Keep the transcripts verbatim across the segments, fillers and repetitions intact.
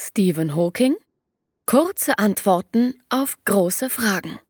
Stephen Hawking. Kurze Antworten auf große Fragen.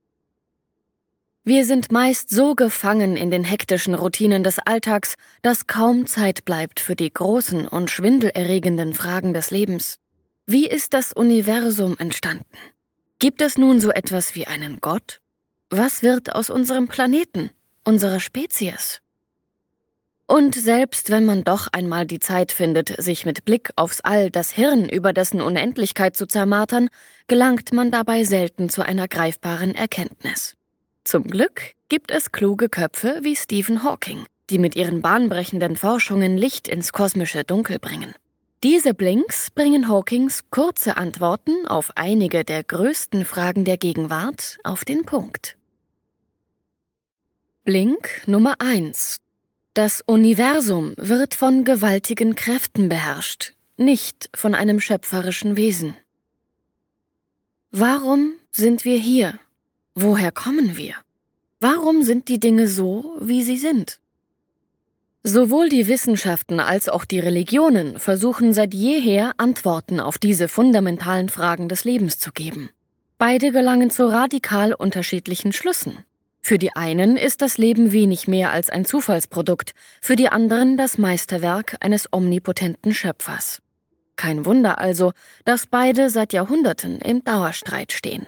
Wir sind meist so gefangen in den hektischen Routinen des Alltags, dass kaum Zeit bleibt für die großen und schwindelerregenden Fragen des Lebens. Wie ist das Universum entstanden? Gibt es nun so etwas wie einen Gott? Was wird aus unserem Planeten, unserer Spezies? Und selbst wenn man doch einmal die Zeit findet, sich mit Blick aufs All das Hirn über dessen Unendlichkeit zu zermartern, gelangt man dabei selten zu einer greifbaren Erkenntnis. Zum Glück gibt es kluge Köpfe wie Stephen Hawking, die mit ihren bahnbrechenden Forschungen Licht ins kosmische Dunkel bringen. Diese Blinks bringen Hawkings kurze Antworten auf einige der größten Fragen der Gegenwart auf den Punkt. Blink Nummer eins. Das Universum wird von gewaltigen Kräften beherrscht, nicht von einem schöpferischen Wesen. Warum sind wir hier? Woher kommen wir? Warum sind die Dinge so, wie sie sind? Sowohl die Wissenschaften als auch die Religionen versuchen seit jeher Antworten auf diese fundamentalen Fragen des Lebens zu geben. Beide gelangen zu radikal unterschiedlichen Schlüssen. Für die einen ist das Leben wenig mehr als ein Zufallsprodukt, für die anderen das Meisterwerk eines omnipotenten Schöpfers. Kein Wunder also, dass beide seit Jahrhunderten im Dauerstreit stehen.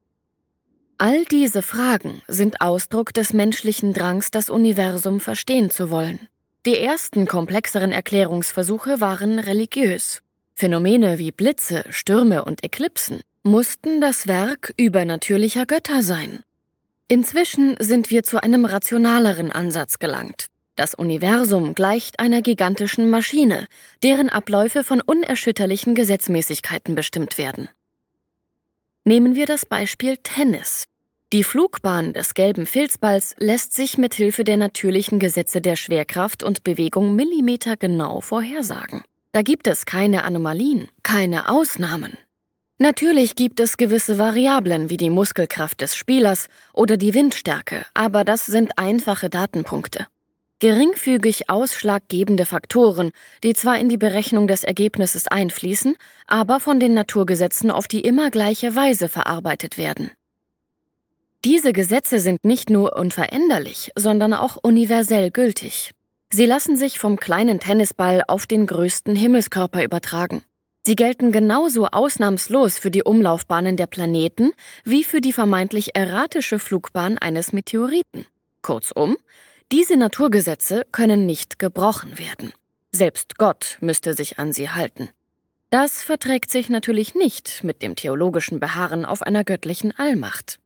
All diese Fragen sind Ausdruck des menschlichen Drangs, das Universum verstehen zu wollen. Die ersten komplexeren Erklärungsversuche waren religiös. Phänomene wie Blitze, Stürme und Eklipsen mussten das Werk übernatürlicher Götter sein. Inzwischen sind wir zu einem rationaleren Ansatz gelangt. Das Universum gleicht einer gigantischen Maschine, deren Abläufe von unerschütterlichen Gesetzmäßigkeiten bestimmt werden. Nehmen wir das Beispiel Tennis. Die Flugbahn des gelben Filzballs lässt sich mit Hilfe der natürlichen Gesetze der Schwerkraft und Bewegung millimetergenau vorhersagen. Da gibt es keine Anomalien, keine Ausnahmen. Natürlich gibt es gewisse Variablen wie die Muskelkraft des Spielers oder die Windstärke, aber das sind einfache Datenpunkte. Geringfügig ausschlaggebende Faktoren, die zwar in die Berechnung des Ergebnisses einfließen, aber von den Naturgesetzen auf die immer gleiche Weise verarbeitet werden. Diese Gesetze sind nicht nur unveränderlich, sondern auch universell gültig. Sie lassen sich vom kleinen Tennisball auf den größten Himmelskörper übertragen. Sie gelten genauso ausnahmslos für die Umlaufbahnen der Planeten wie für die vermeintlich erratische Flugbahn eines Meteoriten. Kurzum, diese Naturgesetze können nicht gebrochen werden. Selbst Gott müsste sich an sie halten. Das verträgt sich natürlich nicht mit dem theologischen Beharren auf einer göttlichen Allmacht.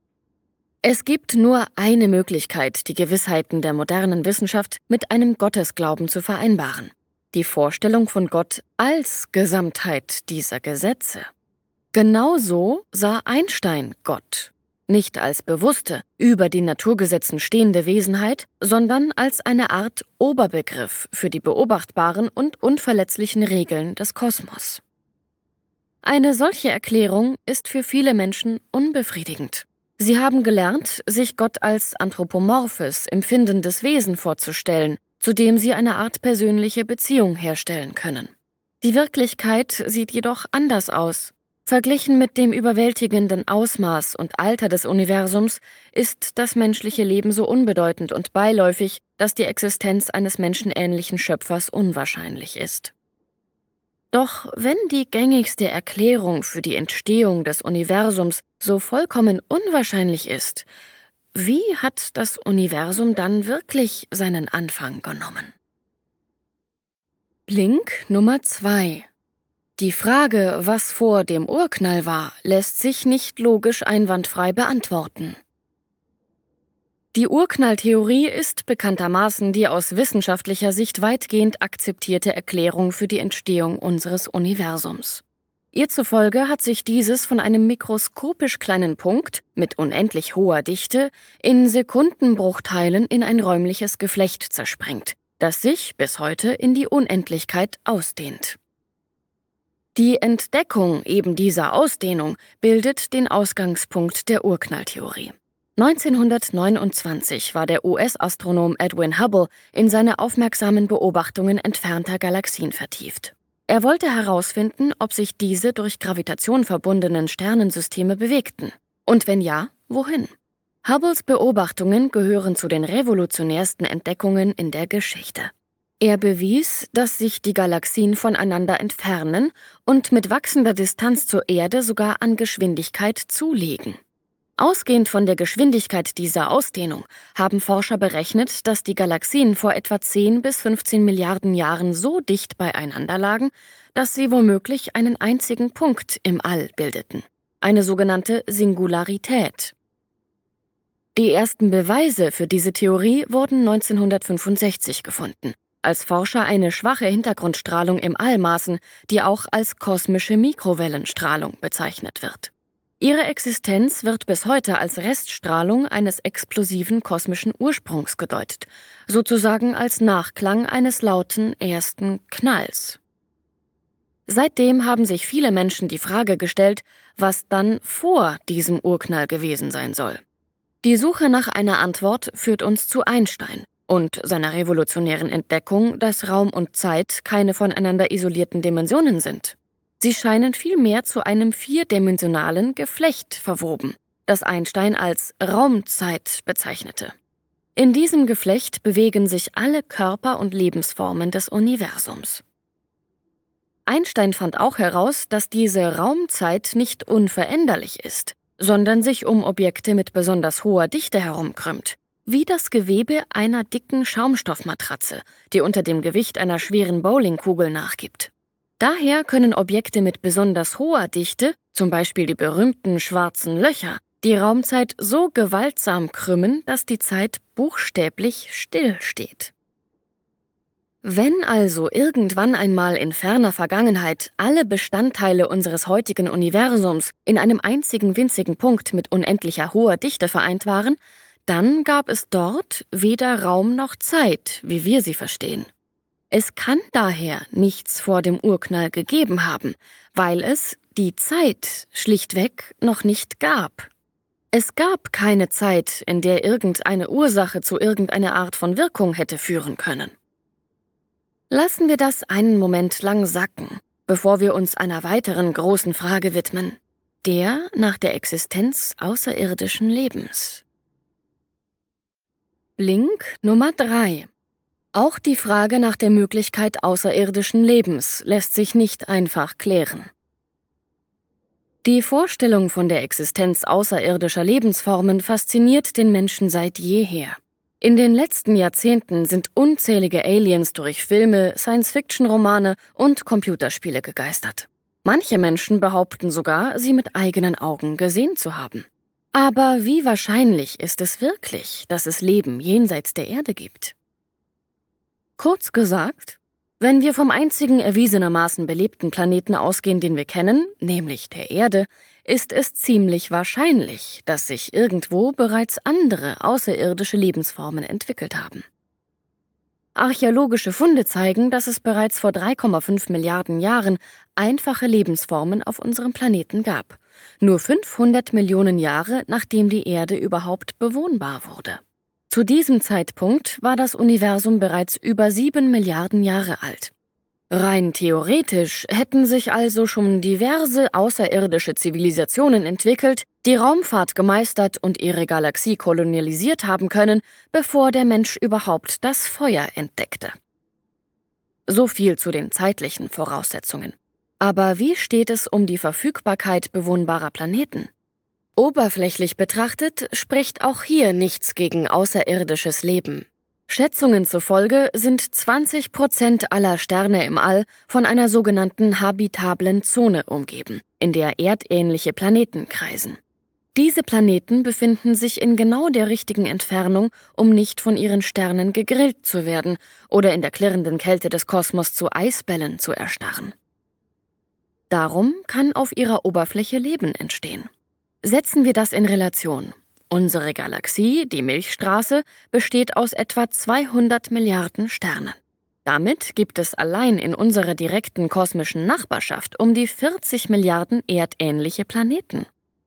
Es gibt nur eine Möglichkeit, die Gewissheiten der modernen Wissenschaft mit einem Gottesglauben zu vereinbaren: die Vorstellung von Gott als Gesamtheit dieser Gesetze. Genauso sah Einstein Gott. Nicht als bewusste, über den Naturgesetzen stehende Wesenheit, sondern als eine Art Oberbegriff für die beobachtbaren und unverletzlichen Regeln des Kosmos. Eine solche Erklärung ist für viele Menschen unbefriedigend. Sie haben gelernt, sich Gott als anthropomorphes, empfindendes Wesen vorzustellen, zu dem sie eine Art persönliche Beziehung herstellen können. Die Wirklichkeit sieht jedoch anders aus. Verglichen mit dem überwältigenden Ausmaß und Alter des Universums ist das menschliche Leben so unbedeutend und beiläufig, dass die Existenz eines menschenähnlichen Schöpfers unwahrscheinlich ist. Doch wenn die gängigste Erklärung für die Entstehung des Universums so vollkommen unwahrscheinlich ist, wie hat das Universum dann wirklich seinen Anfang genommen? Blink Nummer zwei. Die Frage, was vor dem Urknall war, lässt sich nicht logisch einwandfrei beantworten. Die Urknalltheorie ist bekanntermaßen die aus wissenschaftlicher Sicht weitgehend akzeptierte Erklärung für die Entstehung unseres Universums. Ihr zufolge hat sich dieses von einem mikroskopisch kleinen Punkt mit unendlich hoher Dichte in Sekundenbruchteilen in ein räumliches Geflecht zersprengt, das sich bis heute in die Unendlichkeit ausdehnt. Die Entdeckung eben dieser Ausdehnung bildet den Ausgangspunkt der Urknalltheorie. neunzehnhundertneunundzwanzig war der U S-Astronom Edwin Hubble in seine aufmerksamen Beobachtungen entfernter Galaxien vertieft. Er wollte herausfinden, ob sich diese durch Gravitation verbundenen Sternensysteme bewegten. Und wenn ja, wohin? Hubbles Beobachtungen gehören zu den revolutionärsten Entdeckungen in der Geschichte. Er bewies, dass sich die Galaxien voneinander entfernen und mit wachsender Distanz zur Erde sogar an Geschwindigkeit zulegen. Ausgehend von der Geschwindigkeit dieser Ausdehnung haben Forscher berechnet, dass die Galaxien vor etwa zehn bis fünfzehn Milliarden Jahren so dicht beieinander lagen, dass sie womöglich einen einzigen Punkt im All bildeten. Eine sogenannte Singularität. Die ersten Beweise für diese Theorie wurden neunzehnhundertfünfundsechzig gefunden, als Forscher eine schwache Hintergrundstrahlung im All maßen, die auch als kosmische Mikrowellenstrahlung bezeichnet wird. Ihre Existenz wird bis heute als Reststrahlung eines explosiven kosmischen Ursprungs gedeutet, sozusagen als Nachklang eines lauten ersten Knalls. Seitdem haben sich viele Menschen die Frage gestellt, was dann vor diesem Urknall gewesen sein soll. Die Suche nach einer Antwort führt uns zu Einstein und seiner revolutionären Entdeckung, dass Raum und Zeit keine voneinander isolierten Dimensionen sind. Sie scheinen vielmehr zu einem vierdimensionalen Geflecht verwoben, das Einstein als Raumzeit bezeichnete. In diesem Geflecht bewegen sich alle Körper und Lebensformen des Universums. Einstein fand auch heraus, dass diese Raumzeit nicht unveränderlich ist, sondern sich um Objekte mit besonders hoher Dichte herumkrümmt, wie das Gewebe einer dicken Schaumstoffmatratze, die unter dem Gewicht einer schweren Bowlingkugel nachgibt. Daher können Objekte mit besonders hoher Dichte, zum Beispiel die berühmten schwarzen Löcher, die Raumzeit so gewaltsam krümmen, dass die Zeit buchstäblich stillsteht. Wenn also irgendwann einmal in ferner Vergangenheit alle Bestandteile unseres heutigen Universums in einem einzigen winzigen Punkt mit unendlicher hoher Dichte vereint waren, dann gab es dort weder Raum noch Zeit, wie wir sie verstehen. Es kann daher nichts vor dem Urknall gegeben haben, weil es die Zeit schlichtweg noch nicht gab. Es gab keine Zeit, in der irgendeine Ursache zu irgendeiner Art von Wirkung hätte führen können. Lassen wir das einen Moment lang sacken, bevor wir uns einer weiteren großen Frage widmen, der nach der Existenz außerirdischen Lebens. Blink Nummer drei. Auch die Frage nach der Möglichkeit außerirdischen Lebens lässt sich nicht einfach klären. Die Vorstellung von der Existenz außerirdischer Lebensformen fasziniert den Menschen seit jeher. In den letzten Jahrzehnten sind unzählige Aliens durch Filme, Science-Fiction-Romane und Computerspiele gegeistert. Manche Menschen behaupten sogar, sie mit eigenen Augen gesehen zu haben. Aber wie wahrscheinlich ist es wirklich, dass es Leben jenseits der Erde gibt? Kurz gesagt, wenn wir vom einzigen erwiesenermaßen belebten Planeten ausgehen, den wir kennen, nämlich der Erde, ist es ziemlich wahrscheinlich, dass sich irgendwo bereits andere außerirdische Lebensformen entwickelt haben. Archäologische Funde zeigen, dass es bereits vor drei Komma fünf Milliarden Jahren einfache Lebensformen auf unserem Planeten gab, nur fünfhundert Millionen Jahre nachdem die Erde überhaupt bewohnbar wurde. Zu diesem Zeitpunkt war das Universum bereits über sieben Milliarden Jahre alt. Rein theoretisch hätten sich also schon diverse außerirdische Zivilisationen entwickelt, die Raumfahrt gemeistert und ihre Galaxie kolonialisiert haben können, bevor der Mensch überhaupt das Feuer entdeckte. So viel zu den zeitlichen Voraussetzungen. Aber wie steht es um die Verfügbarkeit bewohnbarer Planeten? Oberflächlich betrachtet spricht auch hier nichts gegen außerirdisches Leben. Schätzungen zufolge sind zwanzig Prozent aller Sterne im All von einer sogenannten habitablen Zone umgeben, in der erdähnliche Planeten kreisen. Diese Planeten befinden sich in genau der richtigen Entfernung, um nicht von ihren Sternen gegrillt zu werden oder in der klirrenden Kälte des Kosmos zu Eisbällen zu erstarren. Darum kann auf ihrer Oberfläche Leben entstehen. Setzen wir das in Relation. Unsere Galaxie, die Milchstraße, besteht aus etwa zweihundert Milliarden Sternen. Damit gibt es allein in unserer direkten kosmischen Nachbarschaft um die vierzig Milliarden erdähnliche Planeten.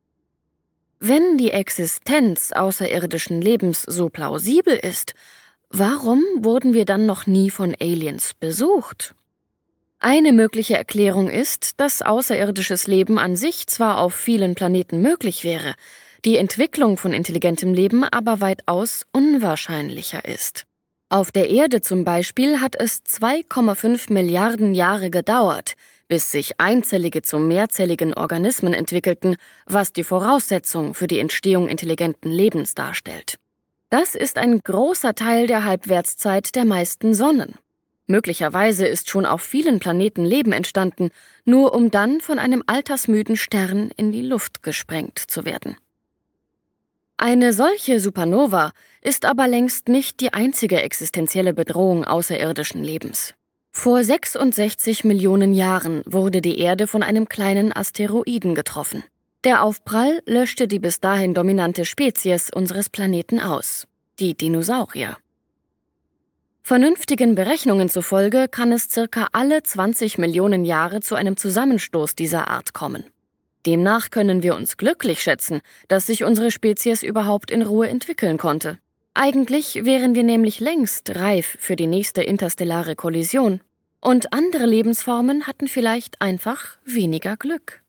Wenn die Existenz außerirdischen Lebens so plausibel ist, warum wurden wir dann noch nie von Aliens besucht? Eine mögliche Erklärung ist, dass außerirdisches Leben an sich zwar auf vielen Planeten möglich wäre, die Entwicklung von intelligentem Leben aber weitaus unwahrscheinlicher ist. Auf der Erde zum Beispiel hat es zwei Komma fünf Milliarden Jahre gedauert, bis sich einzellige zu mehrzelligen Organismen entwickelten, was die Voraussetzung für die Entstehung intelligenten Lebens darstellt. Das ist ein großer Teil der Halbwertszeit der meisten Sonnen. Möglicherweise ist schon auf vielen Planeten Leben entstanden, nur um dann von einem altersmüden Stern in die Luft gesprengt zu werden. Eine solche Supernova ist aber längst nicht die einzige existenzielle Bedrohung außerirdischen Lebens. Vor sechsundsechzig Millionen Jahren wurde die Erde von einem kleinen Asteroiden getroffen. Der Aufprall löschte die bis dahin dominante Spezies unseres Planeten aus, die Dinosaurier. Vernünftigen Berechnungen zufolge kann es circa alle zwanzig Millionen Jahre zu einem Zusammenstoß dieser Art kommen. Demnach können wir uns glücklich schätzen, dass sich unsere Spezies überhaupt in Ruhe entwickeln konnte. Eigentlich wären wir nämlich längst reif für die nächste interstellare Kollision. Und andere Lebensformen hatten vielleicht einfach weniger Glück.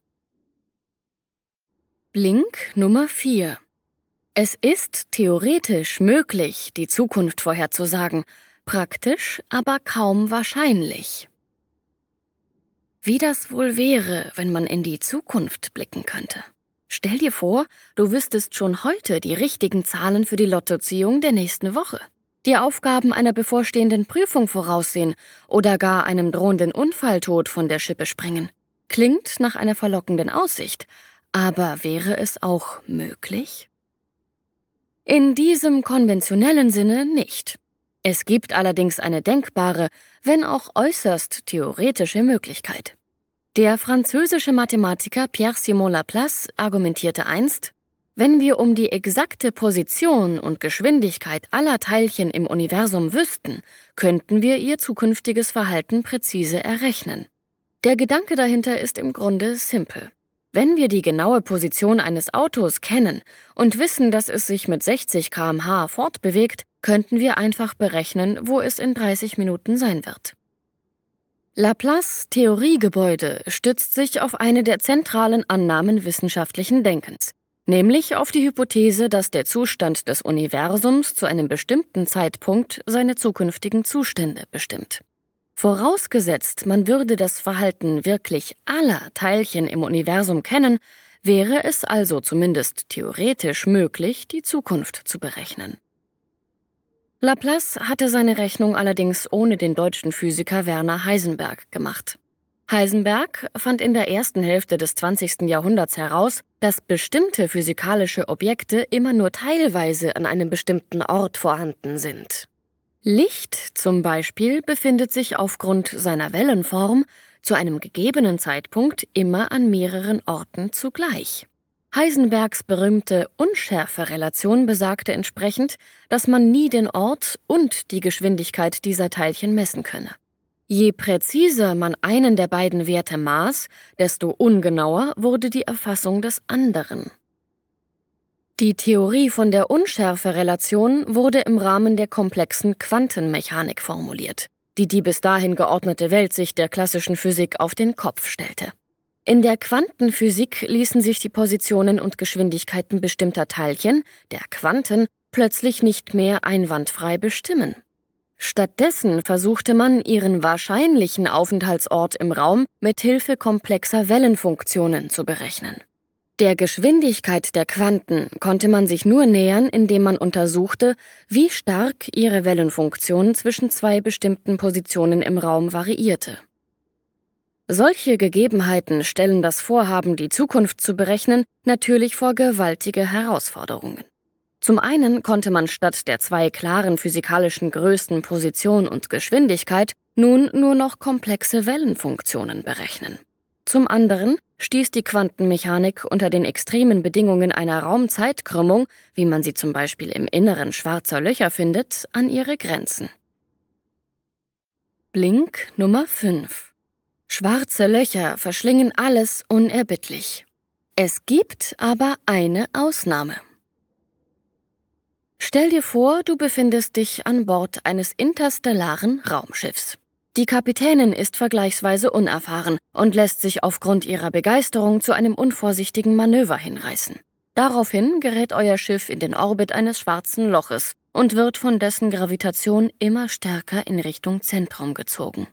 Blink Nummer vier. Es ist theoretisch möglich, die Zukunft vorherzusagen, praktisch aber kaum wahrscheinlich. Wie das wohl wäre, wenn man in die Zukunft blicken könnte. Stell dir vor, du wüsstest schon heute die richtigen Zahlen für die Lottoziehung der nächsten Woche, die Aufgaben einer bevorstehenden Prüfung voraussehen oder gar einem drohenden Unfalltod von der Schippe springen. Klingt nach einer verlockenden Aussicht, aber wäre es auch möglich? In diesem konventionellen Sinne nicht. Es gibt allerdings eine denkbare, wenn auch äußerst theoretische Möglichkeit. Der französische Mathematiker Pierre-Simon Laplace argumentierte einst, wenn wir um die exakte Position und Geschwindigkeit aller Teilchen im Universum wüssten, könnten wir ihr zukünftiges Verhalten präzise errechnen. Der Gedanke dahinter ist im Grunde simpel. Wenn wir die genaue Position eines Autos kennen und wissen, dass es sich mit sechzig Kilometer pro Stunde fortbewegt, könnten wir einfach berechnen, wo es in dreißig Minuten sein wird. Laplace' Theoriegebäude stützt sich auf eine der zentralen Annahmen wissenschaftlichen Denkens, nämlich auf die Hypothese, dass der Zustand des Universums zu einem bestimmten Zeitpunkt seine zukünftigen Zustände bestimmt. Vorausgesetzt, man würde das Verhalten wirklich aller Teilchen im Universum kennen, wäre es also zumindest theoretisch möglich, die Zukunft zu berechnen. Laplace hatte seine Rechnung allerdings ohne den deutschen Physiker Werner Heisenberg gemacht. Heisenberg fand in der ersten Hälfte des zwanzigsten Jahrhunderts heraus, dass bestimmte physikalische Objekte immer nur teilweise an einem bestimmten Ort vorhanden sind. Licht zum Beispiel befindet sich aufgrund seiner Wellenform zu einem gegebenen Zeitpunkt immer an mehreren Orten zugleich. Heisenbergs berühmte Unschärferelation besagte entsprechend, dass man nie den Ort und die Geschwindigkeit dieser Teilchen messen könne. Je präziser man einen der beiden Werte maß, desto ungenauer wurde die Erfassung des anderen. Die Theorie von der Unschärferelation wurde im Rahmen der komplexen Quantenmechanik formuliert, die die bis dahin geordnete Weltsicht der klassischen Physik auf den Kopf stellte. In der Quantenphysik ließen sich die Positionen und Geschwindigkeiten bestimmter Teilchen, der Quanten, plötzlich nicht mehr einwandfrei bestimmen. Stattdessen versuchte man, ihren wahrscheinlichen Aufenthaltsort im Raum mit Hilfe komplexer Wellenfunktionen zu berechnen. Der Geschwindigkeit der Quanten konnte man sich nur nähern, indem man untersuchte, wie stark ihre Wellenfunktion zwischen zwei bestimmten Positionen im Raum variierte. Solche Gegebenheiten stellen das Vorhaben, die Zukunft zu berechnen, natürlich vor gewaltige Herausforderungen. Zum einen konnte man statt der zwei klaren physikalischen Größen Position und Geschwindigkeit nun nur noch komplexe Wellenfunktionen berechnen. Zum anderen stieß die Quantenmechanik unter den extremen Bedingungen einer Raumzeitkrümmung, wie man sie zum Beispiel im Inneren schwarzer Löcher findet, an ihre Grenzen. Blink Nummer fünf. Schwarze Löcher verschlingen alles unerbittlich. Es gibt aber eine Ausnahme. Stell dir vor, du befindest dich an Bord eines interstellaren Raumschiffs. Die Kapitänin ist vergleichsweise unerfahren und lässt sich aufgrund ihrer Begeisterung zu einem unvorsichtigen Manöver hinreißen. Daraufhin gerät euer Schiff in den Orbit eines schwarzen Loches und wird von dessen Gravitation immer stärker in Richtung Zentrum gezogen.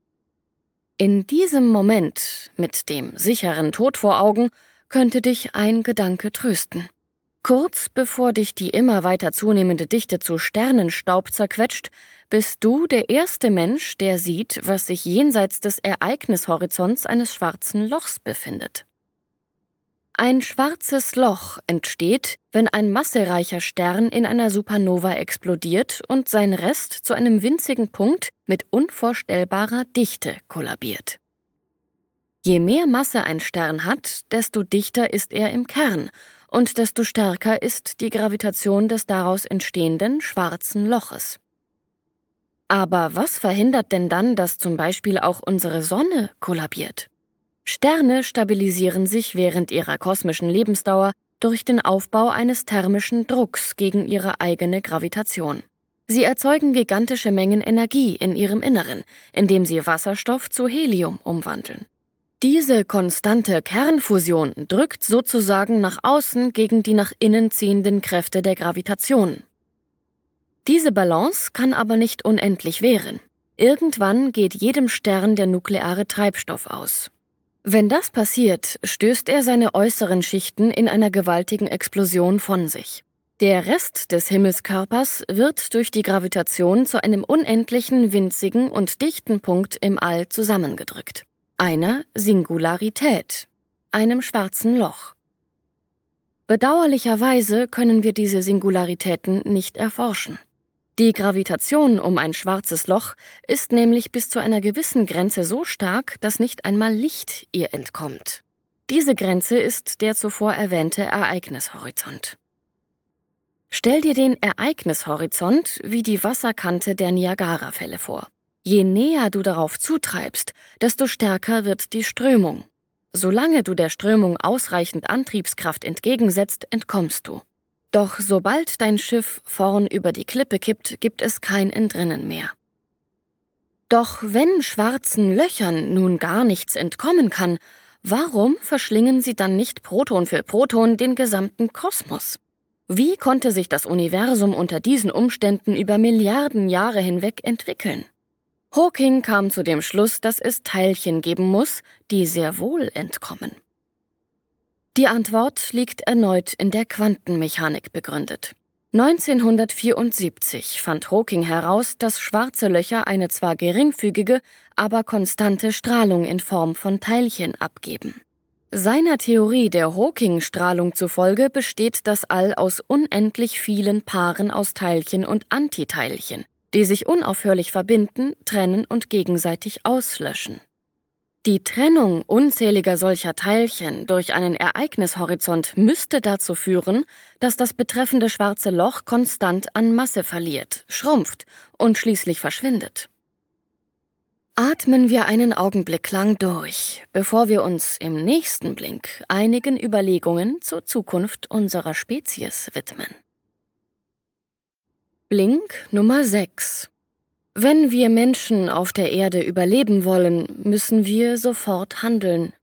In diesem Moment, mit dem sicheren Tod vor Augen, könnte dich ein Gedanke trösten. Kurz bevor dich die immer weiter zunehmende Dichte zu Sternenstaub zerquetscht, bist du der erste Mensch, der sieht, was sich jenseits des Ereignishorizonts eines schwarzen Lochs befindet. Ein schwarzes Loch entsteht, wenn ein massereicher Stern in einer Supernova explodiert und sein Rest zu einem winzigen Punkt mit unvorstellbarer Dichte kollabiert. Je mehr Masse ein Stern hat, desto dichter ist er im Kern und desto stärker ist die Gravitation des daraus entstehenden schwarzen Loches. Aber was verhindert denn dann, dass zum Beispiel auch unsere Sonne kollabiert? Sterne stabilisieren sich während ihrer kosmischen Lebensdauer durch den Aufbau eines thermischen Drucks gegen ihre eigene Gravitation. Sie erzeugen gigantische Mengen Energie in ihrem Inneren, indem sie Wasserstoff zu Helium umwandeln. Diese konstante Kernfusion drückt sozusagen nach außen gegen die nach innen ziehenden Kräfte der Gravitation. Diese Balance kann aber nicht unendlich währen. Irgendwann geht jedem Stern der nukleare Treibstoff aus. Wenn das passiert, stößt er seine äußeren Schichten in einer gewaltigen Explosion von sich. Der Rest des Himmelskörpers wird durch die Gravitation zu einem unendlichen, winzigen und dichten Punkt im All zusammengedrückt. Einer Singularität, einem schwarzen Loch. Bedauerlicherweise können wir diese Singularitäten nicht erforschen. Die Gravitation um ein schwarzes Loch ist nämlich bis zu einer gewissen Grenze so stark, dass nicht einmal Licht ihr entkommt. Diese Grenze ist der zuvor erwähnte Ereignishorizont. Stell dir den Ereignishorizont wie die Wasserkante der Niagarafälle vor. Je näher du darauf zutreibst, desto stärker wird die Strömung. Solange du der Strömung ausreichend Antriebskraft entgegensetzt, entkommst du. Doch sobald dein Schiff vorn über die Klippe kippt, gibt es kein Entrinnen mehr. Doch wenn schwarzen Löchern nun gar nichts entkommen kann, warum verschlingen sie dann nicht Proton für Proton den gesamten Kosmos? Wie konnte sich das Universum unter diesen Umständen über Milliarden Jahre hinweg entwickeln? Hawking kam zu dem Schluss, dass es Teilchen geben muss, die sehr wohl entkommen. Die Antwort liegt erneut in der Quantenmechanik begründet. neunzehnhundertvierundsiebzig fand Hawking heraus, dass schwarze Löcher eine zwar geringfügige, aber konstante Strahlung in Form von Teilchen abgeben. Seiner Theorie der Hawking-Strahlung zufolge besteht das All aus unendlich vielen Paaren aus Teilchen und Antiteilchen, die sich unaufhörlich verbinden, trennen und gegenseitig auslöschen. Die Trennung unzähliger solcher Teilchen durch einen Ereignishorizont müsste dazu führen, dass das betreffende schwarze Loch konstant an Masse verliert, schrumpft und schließlich verschwindet. Atmen wir einen Augenblick lang durch, bevor wir uns im nächsten Blink einigen Überlegungen zur Zukunft unserer Spezies widmen. Blink Nummer sechs. Wenn wir Menschen auf der Erde überleben wollen, müssen wir sofort handeln.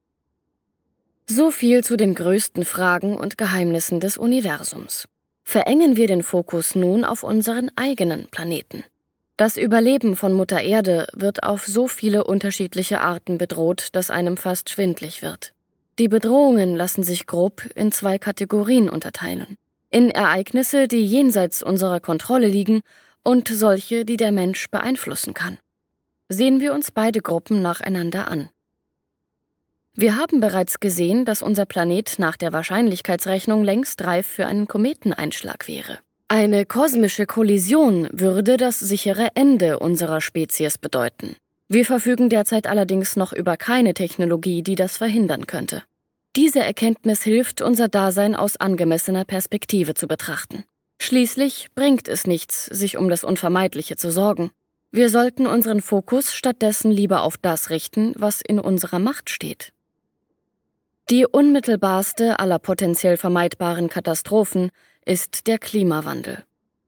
So viel zu den größten Fragen und Geheimnissen des Universums. Verengen wir den Fokus nun auf unseren eigenen Planeten. Das Überleben von Mutter Erde wird auf so viele unterschiedliche Arten bedroht, dass einem fast schwindlig wird. Die Bedrohungen lassen sich grob in zwei Kategorien unterteilen. In Ereignisse, die jenseits unserer Kontrolle liegen, und solche, die der Mensch beeinflussen kann. Sehen wir uns beide Gruppen nacheinander an. Wir haben bereits gesehen, dass unser Planet nach der Wahrscheinlichkeitsrechnung längst reif für einen Kometeneinschlag wäre. Eine kosmische Kollision würde das sichere Ende unserer Spezies bedeuten. Wir verfügen derzeit allerdings noch über keine Technologie, die das verhindern könnte. Diese Erkenntnis hilft, unser Dasein aus angemessener Perspektive zu betrachten. Schließlich bringt es nichts, sich um das Unvermeidliche zu sorgen. Wir sollten unseren Fokus stattdessen lieber auf das richten, was in unserer Macht steht. Die unmittelbarste aller potenziell vermeidbaren Katastrophen ist der Klimawandel.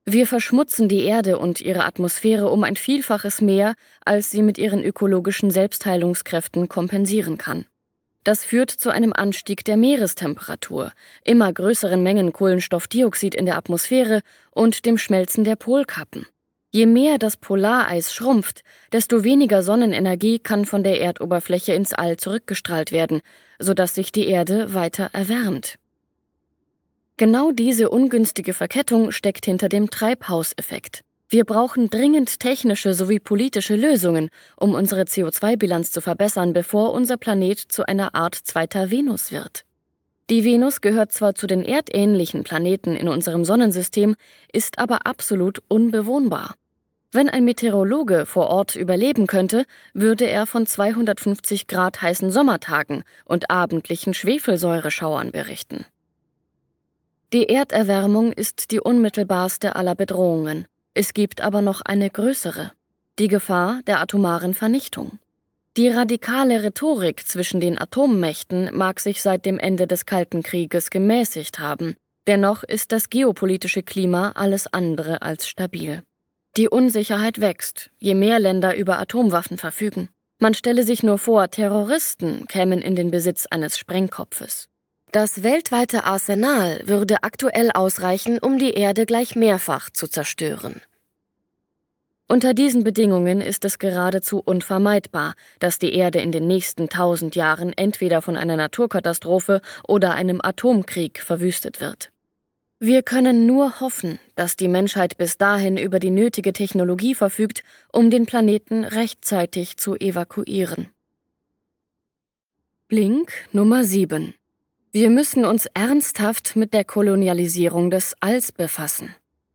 Wir verschmutzen die Erde und ihre Atmosphäre um ein Vielfaches mehr, als sie mit ihren ökologischen Selbstheilungskräften kompensieren kann. Das führt zu einem Anstieg der Meerestemperatur, immer größeren Mengen Kohlenstoffdioxid in der Atmosphäre und dem Schmelzen der Polkappen. Je mehr das Polareis schrumpft, desto weniger Sonnenenergie kann von der Erdoberfläche ins All zurückgestrahlt werden, sodass sich die Erde weiter erwärmt. Genau diese ungünstige Verkettung steckt hinter dem Treibhauseffekt. Wir brauchen dringend technische sowie politische Lösungen, um unsere C O zwei Bilanz zu verbessern, bevor unser Planet zu einer Art zweiter Venus wird. Die Venus gehört zwar zu den erdähnlichen Planeten in unserem Sonnensystem, ist aber absolut unbewohnbar. Wenn ein Meteorologe vor Ort überleben könnte, würde er von zweihundertfünfzig Grad heißen Sommertagen und abendlichen Schwefelsäureschauern berichten. Die Erderwärmung ist die unmittelbarste aller Bedrohungen. Es gibt aber noch eine größere: die Gefahr der atomaren Vernichtung. Die radikale Rhetorik zwischen den Atommächten mag sich seit dem Ende des Kalten Krieges gemäßigt haben. Dennoch ist das geopolitische Klima alles andere als stabil. Die Unsicherheit wächst, je mehr Länder über Atomwaffen verfügen. Man stelle sich nur vor, Terroristen kämen in den Besitz eines Sprengkopfes. Das weltweite Arsenal würde aktuell ausreichen, um die Erde gleich mehrfach zu zerstören. Unter diesen Bedingungen ist es geradezu unvermeidbar, dass die Erde in den nächsten tausend Jahren entweder von einer Naturkatastrophe oder einem Atomkrieg verwüstet wird. Wir können nur hoffen, dass die Menschheit bis dahin über die nötige Technologie verfügt, um den Planeten rechtzeitig zu evakuieren. Blink Nummer sieben. Wir müssen uns ernsthaft mit der Kolonialisierung des Alls befassen.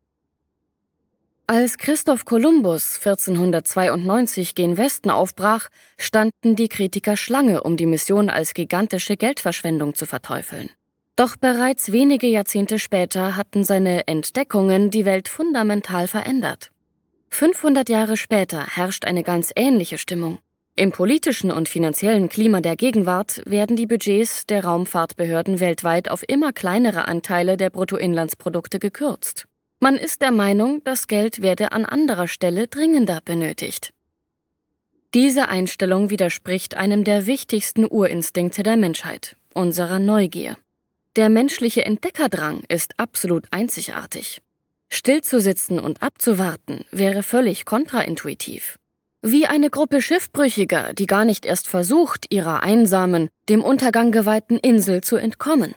Als Christoph Kolumbus vierzehnhundertzweiundneunzig gen Westen aufbrach, standen die Kritiker Schlange, um die Mission als gigantische Geldverschwendung zu verteufeln. Doch bereits wenige Jahrzehnte später hatten seine Entdeckungen die Welt fundamental verändert. fünfhundert Jahre später herrscht eine ganz ähnliche Stimmung. Im politischen und finanziellen Klima der Gegenwart werden die Budgets der Raumfahrtbehörden weltweit auf immer kleinere Anteile der Bruttoinlandsprodukte gekürzt. Man ist der Meinung, das Geld werde an anderer Stelle dringender benötigt. Diese Einstellung widerspricht einem der wichtigsten Urinstinkte der Menschheit, unserer Neugier. Der menschliche Entdeckerdrang ist absolut einzigartig. Stillzusitzen und abzuwarten wäre völlig kontraintuitiv. Wie eine Gruppe Schiffbrüchiger, die gar nicht erst versucht, ihrer einsamen, dem Untergang geweihten Insel zu entkommen.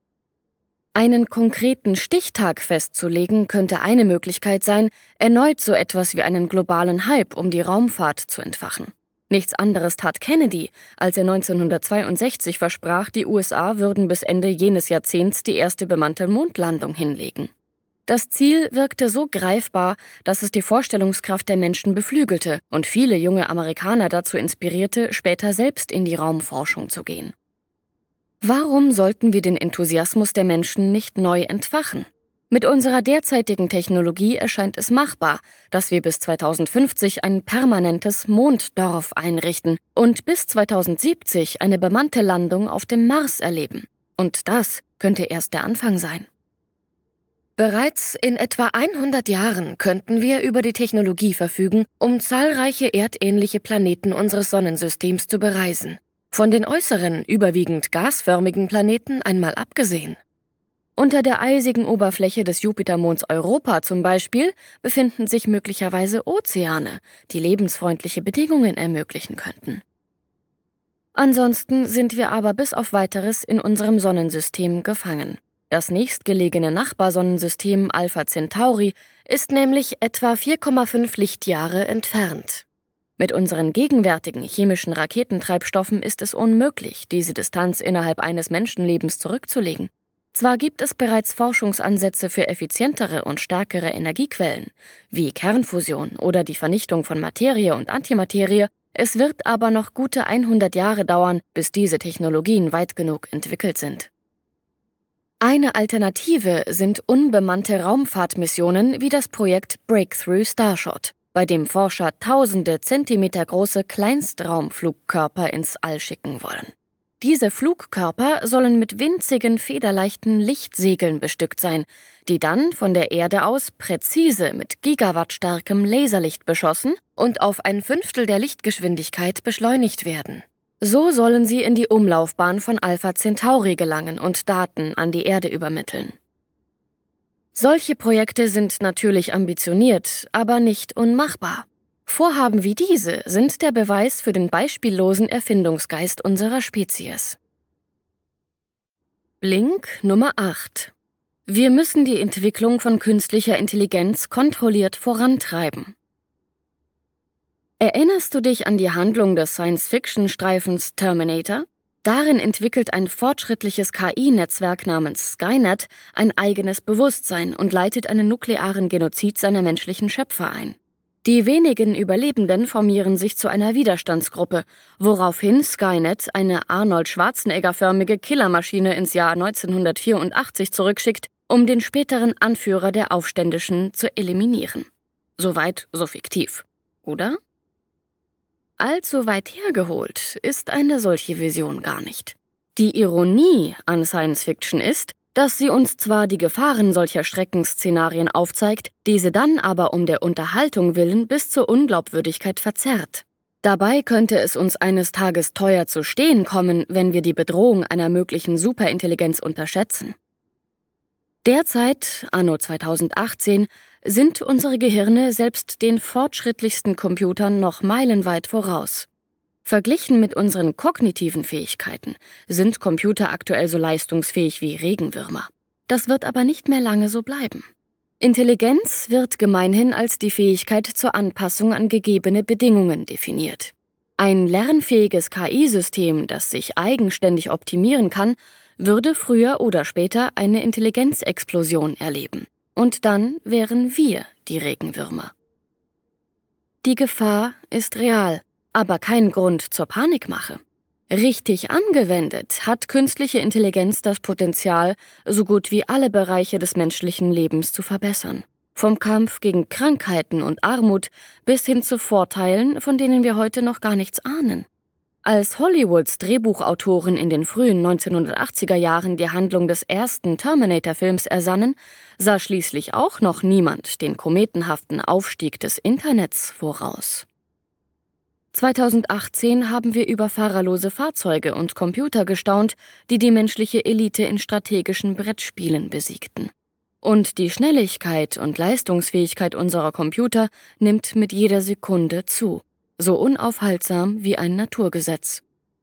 Einen konkreten Stichtag festzulegen, könnte eine Möglichkeit sein, erneut so etwas wie einen globalen Hype um die Raumfahrt zu entfachen. Nichts anderes tat Kennedy, als er neunzehnhundertzweiundsechzig versprach, die U S A würden bis Ende jenes Jahrzehnts die erste bemannte Mondlandung hinlegen. Das Ziel wirkte so greifbar, dass es die Vorstellungskraft der Menschen beflügelte und viele junge Amerikaner dazu inspirierte, später selbst in die Raumforschung zu gehen. Warum sollten wir den Enthusiasmus der Menschen nicht neu entfachen? Mit unserer derzeitigen Technologie erscheint es machbar, dass wir bis zweitausendfünfzig ein permanentes Monddorf einrichten und bis zweitausendsiebzig eine bemannte Landung auf dem Mars erleben. Und das könnte erst der Anfang sein. Bereits in etwa hundert Jahren könnten wir über die Technologie verfügen, um zahlreiche erdähnliche Planeten unseres Sonnensystems zu bereisen. Von den äußeren, überwiegend gasförmigen Planeten einmal abgesehen. Unter der eisigen Oberfläche des Jupitermonds Europa zum Beispiel befinden sich möglicherweise Ozeane, die lebensfreundliche Bedingungen ermöglichen könnten. Ansonsten sind wir aber bis auf Weiteres in unserem Sonnensystem gefangen. Das nächstgelegene Nachbarsonnensystem Alpha Centauri ist nämlich etwa vier Komma fünf Lichtjahre entfernt. Mit unseren gegenwärtigen chemischen Raketentreibstoffen ist es unmöglich, diese Distanz innerhalb eines Menschenlebens zurückzulegen. Zwar gibt es bereits Forschungsansätze für effizientere und stärkere Energiequellen, wie Kernfusion oder die Vernichtung von Materie und Antimaterie, es wird aber noch gute hundert Jahre dauern, bis diese Technologien weit genug entwickelt sind. Eine Alternative sind unbemannte Raumfahrtmissionen wie das Projekt Breakthrough Starshot, bei dem Forscher tausende Zentimeter große Kleinstraumflugkörper ins All schicken wollen. Diese Flugkörper sollen mit winzigen, federleichten Lichtsegeln bestückt sein, die dann von der Erde aus präzise mit gigawattstarkem Laserlicht beschossen und auf ein Fünftel der Lichtgeschwindigkeit beschleunigt werden. So sollen sie in die Umlaufbahn von Alpha Centauri gelangen und Daten an die Erde übermitteln. Solche Projekte sind natürlich ambitioniert, aber nicht unmachbar. Vorhaben wie diese sind der Beweis für den beispiellosen Erfindungsgeist unserer Spezies. Blink Nummer acht. Wir müssen die Entwicklung von künstlicher Intelligenz kontrolliert vorantreiben. Erinnerst du dich an die Handlung des Science-Fiction-Streifens Terminator? Darin entwickelt ein fortschrittliches K I-Netzwerk namens Skynet ein eigenes Bewusstsein und leitet einen nuklearen Genozid seiner menschlichen Schöpfer ein. Die wenigen Überlebenden formieren sich zu einer Widerstandsgruppe, woraufhin Skynet eine Arnold Schwarzenegger-förmige Killermaschine ins Jahr neunzehnhundertvierundachtzig zurückschickt, um den späteren Anführer der Aufständischen zu eliminieren. Soweit so fiktiv, oder? Allzu weit hergeholt ist eine solche Vision gar nicht. Die Ironie an Science Fiction ist, dass sie uns zwar die Gefahren solcher Schreckensszenarien aufzeigt, diese dann aber um der Unterhaltung willen bis zur Unglaubwürdigkeit verzerrt. Dabei könnte es uns eines Tages teuer zu stehen kommen, wenn wir die Bedrohung einer möglichen Superintelligenz unterschätzen. Derzeit, anno zweitausendachtzehn, sind unsere Gehirne selbst den fortschrittlichsten Computern noch meilenweit voraus. Verglichen mit unseren kognitiven Fähigkeiten sind Computer aktuell so leistungsfähig wie Regenwürmer. Das wird aber nicht mehr lange so bleiben. Intelligenz wird gemeinhin als die Fähigkeit zur Anpassung an gegebene Bedingungen definiert. Ein lernfähiges K I-System, das sich eigenständig optimieren kann, würde früher oder später eine Intelligenzexplosion erleben. Und dann wären wir die Regenwürmer. Die Gefahr ist real, aber kein Grund zur Panikmache. Richtig angewendet hat künstliche Intelligenz das Potenzial, so gut wie alle Bereiche des menschlichen Lebens zu verbessern. Vom Kampf gegen Krankheiten und Armut bis hin zu Vorteilen, von denen wir heute noch gar nichts ahnen. Als Hollywoods Drehbuchautoren in den frühen neunzehnhundertachtziger Jahren die Handlung des ersten Terminator-Films ersannen, sah schließlich auch noch niemand den kometenhaften Aufstieg des Internets voraus. zweitausendachtzehn haben wir über fahrerlose Fahrzeuge und Computer gestaunt, die die menschliche Elite in strategischen Brettspielen besiegten. Und die Schnelligkeit und Leistungsfähigkeit unserer Computer nimmt mit jeder Sekunde zu. So unaufhaltsam wie ein Naturgesetz.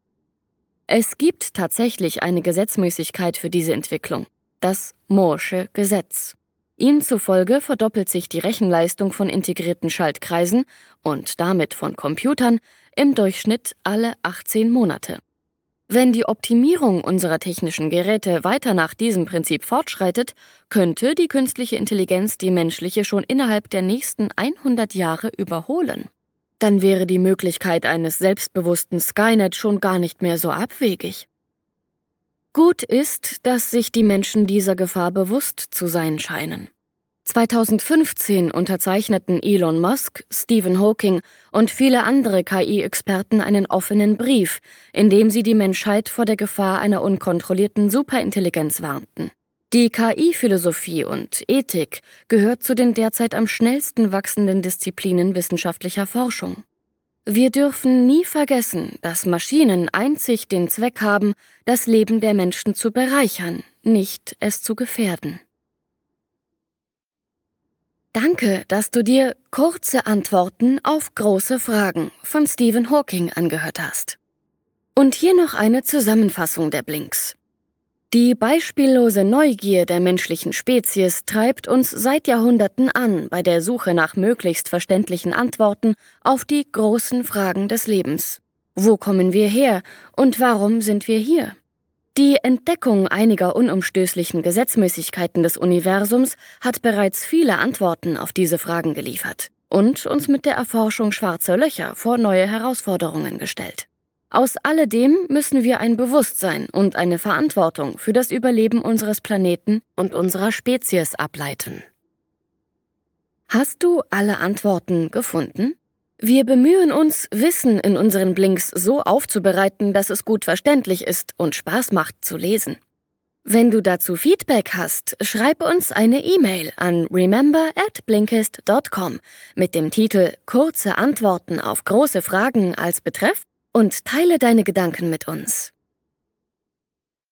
Es gibt tatsächlich eine Gesetzmäßigkeit für diese Entwicklung, das Moore'sche Gesetz. Ihm zufolge verdoppelt sich die Rechenleistung von integrierten Schaltkreisen und damit von Computern im Durchschnitt alle achtzehn Monate. Wenn die Optimierung unserer technischen Geräte weiter nach diesem Prinzip fortschreitet, könnte die künstliche Intelligenz die menschliche schon innerhalb der nächsten hundert Jahre überholen. Dann wäre die Möglichkeit eines selbstbewussten Skynet schon gar nicht mehr so abwegig. Gut ist, dass sich die Menschen dieser Gefahr bewusst zu sein scheinen. zweitausendfünfzehn unterzeichneten Elon Musk, Stephen Hawking und viele andere K I-Experten einen offenen Brief, in dem sie die Menschheit vor der Gefahr einer unkontrollierten Superintelligenz warnten. Die K I-Philosophie und Ethik gehört zu den derzeit am schnellsten wachsenden Disziplinen wissenschaftlicher Forschung. Wir dürfen nie vergessen, dass Maschinen einzig den Zweck haben, das Leben der Menschen zu bereichern, nicht es zu gefährden. Danke, dass du dir Kurze Antworten auf große Fragen von Stephen Hawking angehört hast. Und hier noch eine Zusammenfassung der Blinks. Die beispiellose Neugier der menschlichen Spezies treibt uns seit Jahrhunderten an bei der Suche nach möglichst verständlichen Antworten auf die großen Fragen des Lebens. Wo kommen wir her und warum sind wir hier? Die Entdeckung einiger unumstößlichen Gesetzmäßigkeiten des Universums hat bereits viele Antworten auf diese Fragen geliefert und uns mit der Erforschung schwarzer Löcher vor neue Herausforderungen gestellt. Aus alledem müssen wir ein Bewusstsein und eine Verantwortung für das Überleben unseres Planeten und unserer Spezies ableiten. Hast du alle Antworten gefunden? Wir bemühen uns, Wissen in unseren Blinks so aufzubereiten, dass es gut verständlich ist und Spaß macht zu lesen. Wenn du dazu Feedback hast, schreib uns eine E-Mail an remember at blinkist dot com mit dem Titel „Kurze Antworten auf große Fragen“ als Betreff und teile deine Gedanken mit uns.